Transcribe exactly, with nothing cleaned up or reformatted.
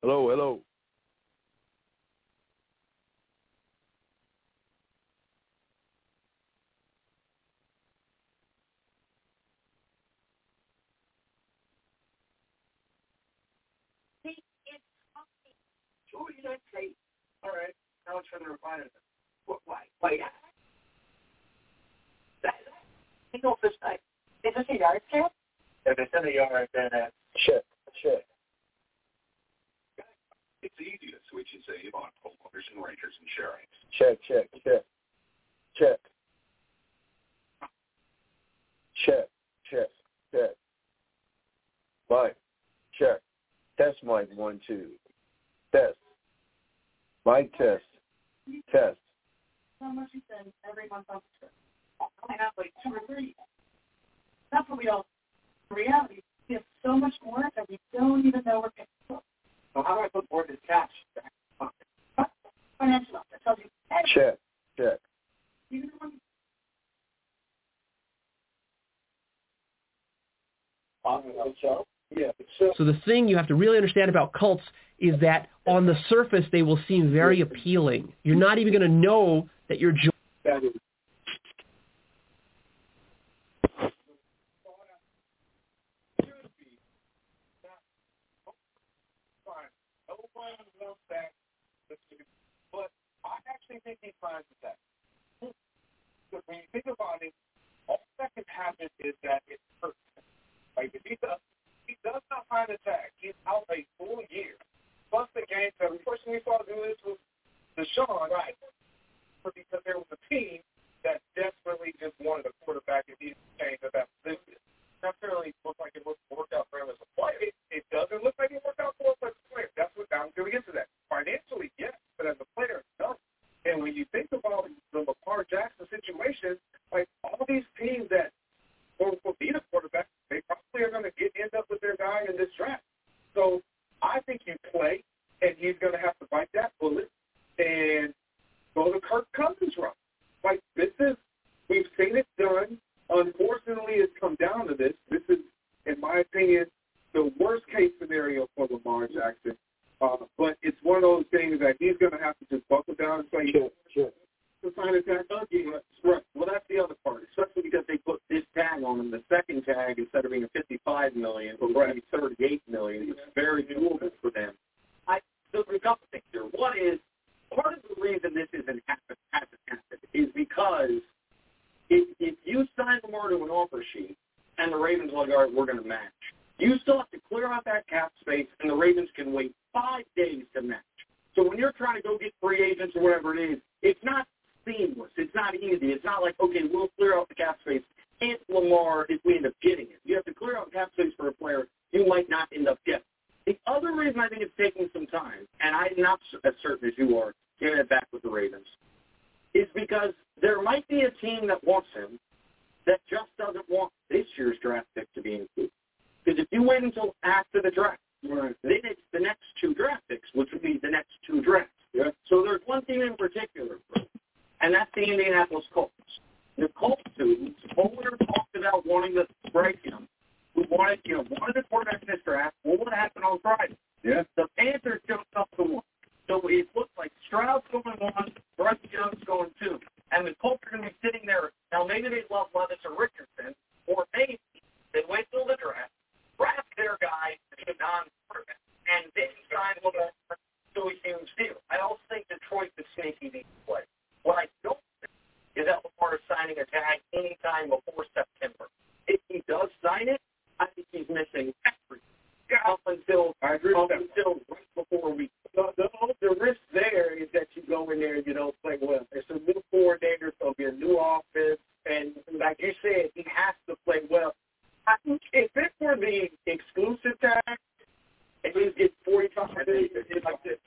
Hello, hello. Sure, you don't say. All right, now it's for the refiners. What? Why? Why? That, that, go this night. Is this a yard sale? If it's in a yard, then uh, Check, check. It's easy to switch and save on homeowners and renters insurance. Check, check, check. Check. Check, check, check. Mike, check. Test Mike, one, two. Test. Mike, test. Test. how much you spend every month on the I have like two or three. That's what we all. In reality, we have so much more that we don't even know we're paying for. So how do I put more in cash? Financial that tells you. Check, check. Even when Yeah. So the thing you have to really understand about cults is that on the surface they will seem very appealing. You're not even going to know that you're joining. That is. But I actually think he finds that. Because when you think about it, all that can happen is that it hurts him. Like if he does, he does not find a tag, he's out a full year. Plus the game, the first thing we saw do this was Deshaun, right? Because there was a team that desperately just wanted a quarterback and needed to change of that position. Necessarily looked like it worked out for him as a player. It, it doesn't look like it worked out for him as a player. That's what I'm going to get to that. Financially, yes, but as a player, no. And when you think about the Lamar Jackson situation, like all these teams that will, will need a quarterback, they probably are going to get end up with their guy in this draft. So I think you play, and he's going to have to bite that bullet and go the Kirk Cousins route. Like this is, we've seen it done. Unfortunately, it's come down to this. This is, in my opinion, the worst case scenario for Lamar Jackson. Uh, but it's one of those things that he's going to have to just buckle down and say, Sure, sure. to sign a tag again. Right. Well, that's the other part, especially because they put this tag on him. The second tag, instead of being a fifty-five million dollars, will be thirty-eight million dollars. It's very doable for them. I, so there's a couple things here. One is, part of the reason this isn't happen, happen, happen is because if, if you sign Lamar to an offer sheet and the Ravens are like, all right, we're going to match, you still have to clear out that cap space, and the Ravens can wait five days to match. So when you're trying to go get free agents or whatever it is, it's not seamless. It's not easy. It's not like, okay, we'll clear out the cap space if Lamar, if we end up getting it. You have to clear out cap space for a player you might not end up getting. The other reason I think it's taking some time, and I'm not as certain as you are, getting it back with the Ravens, is because there might be a team that wants him that just doesn't want this year's draft pick to be included. Because if you wait until after the draft, right, then it's the next two draft picks, which would be the next two drafts. Yeah. So there's one team in particular, and that's the Indianapolis Colts. The Colts, whose owner talked about wanting to break him, who wanted, you know, wanted the quarterback in this draft. What would happen on Friday? Yeah. The Panthers jumped up to one. So it looks like Stroud's going one, Bryce Young's going two. And the Colts are going to be sitting there. Now, maybe they love Levis or Richardson, or maybe they wait till the draft, draft their guy to be a non-quarterback, and then sign Lamar so he can steal. I also think Detroit could sneaky these play. What I don't think is that Lamar is signing a tag anytime before September. If he does sign it, I think he's missing everything up until, I agree up until right before we. The, the, the risk there is that you go in there and you don't play well. There's a new coordinator, so it'll be a new offense, and like you said, he has to play well. I think if it were the exclusive tag, and he gets forty-five, it's like this.